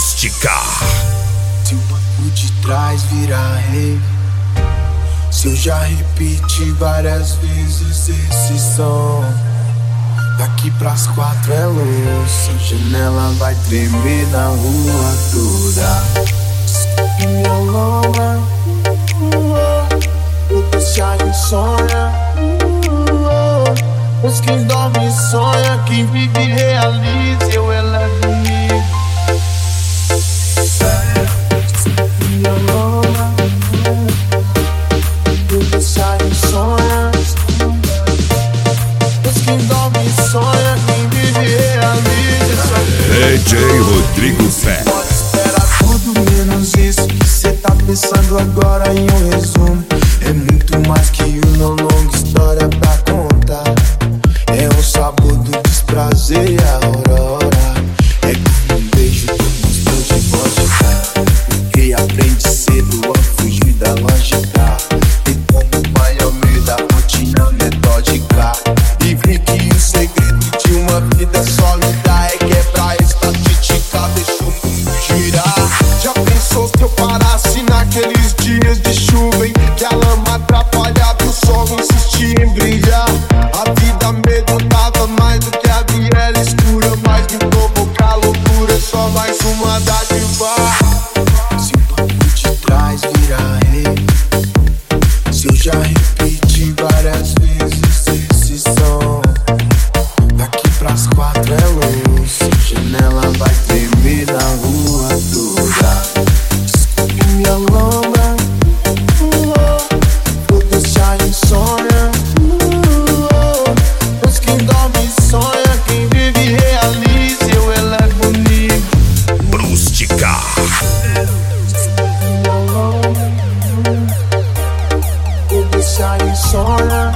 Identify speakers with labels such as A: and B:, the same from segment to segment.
A: Brustica.
B: Se o banco de trás virar rei, se eu já repeti várias vezes esse som, daqui pras 4 é louça, a janela vai tremer na rua toda. E minha loma, eu deixar insônia. Pois quem dorme sonha, quem vive realiza, eu elevo o nível. Minha loma, eu deixar insônia. Pois quem dorme sonha, quem vive realiza.
A: DJ Rodrigo Fé.
B: Pode esperar tudo menos isso que cê tá pensando agora em um resumo. É muito mais que uma longa história pra contar. É um sabor do desprazer e a aurora. É como um beijo do gosto de vodka. Quem aprende cedo a fugir da lógica. E como Miami da rotina metódica. E vi que o segredo de uma vida sólida é quebrar estatística. Deixa o mundo girar. Já pensou se eu parasse naqueles dias de chuva em que a lama atrapalhava o sol insistia em brilhar? A vida amedrontava mais do que a viela escura, mas me provocar loucura, só mais uma dádiva. Se o banco de trás virar rei, se eu já repeti várias vezes esse som, daqui pras 4 é louça, a janela vai tremer na rua toda. Desculpe minha lombra, vou deixar insônia. Pois quem dorme sonha, quem vive realiza, eu elevo o nível.
A: Brustica.
B: Minha lombra, vou deixar insônia.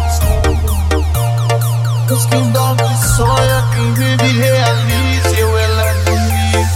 B: Pois quem dorme sonha, quem vive realiza, eu elevo o nível.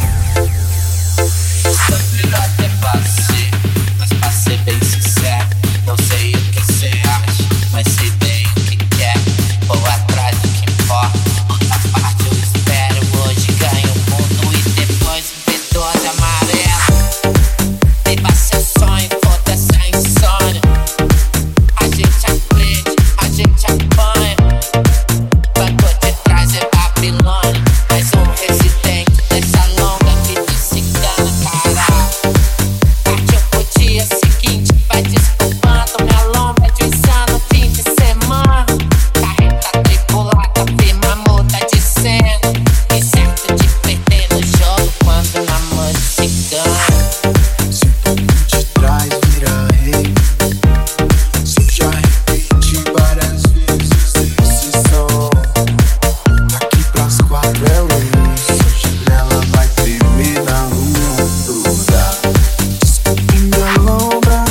C: Até passei, mas passei bem sincero. Não sei o que cê acha, mas sei bem o que quer. Vou atrás do que importa, outra parte eu espero. Hoje ganho o mundo e depois o V12 amarelo. Viva seu sonho, foda-se a insônia. A gente aprende, a gente apanha. Banco de trás é Babilônia. Mais um residente dessa longa vida cigana, caralho. Partiu pro dia seguinte, vai desculpando. Minha lomba de insano, fim de semana. Carreta tripulada, firma muda de cena. Incerto de perder no jogo quando na música cigana.
B: Se o banco de trás virar rei, se eu já repeti várias vezes esse som, daqui pras 4 é luz, a janela vai tremer na rua toda. Desculpe minha lombra,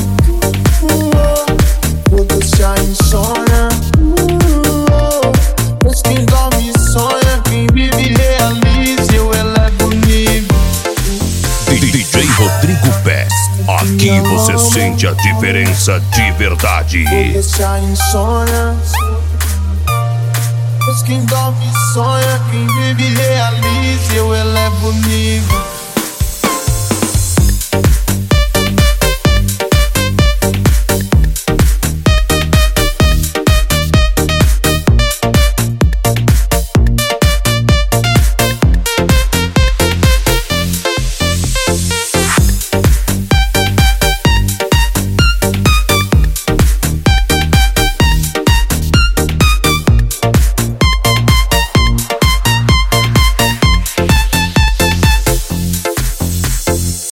B: vou deixar insônia. Pois quem dorme sonha, quem vive realiza, eu elevo o nível.
A: DJ Rodrigo Fé. Aqui você sente a diferença de verdade.
B: Vou deixar insônia. Pois quem dorme sonha, quem vive realiza, eu elevo o nível.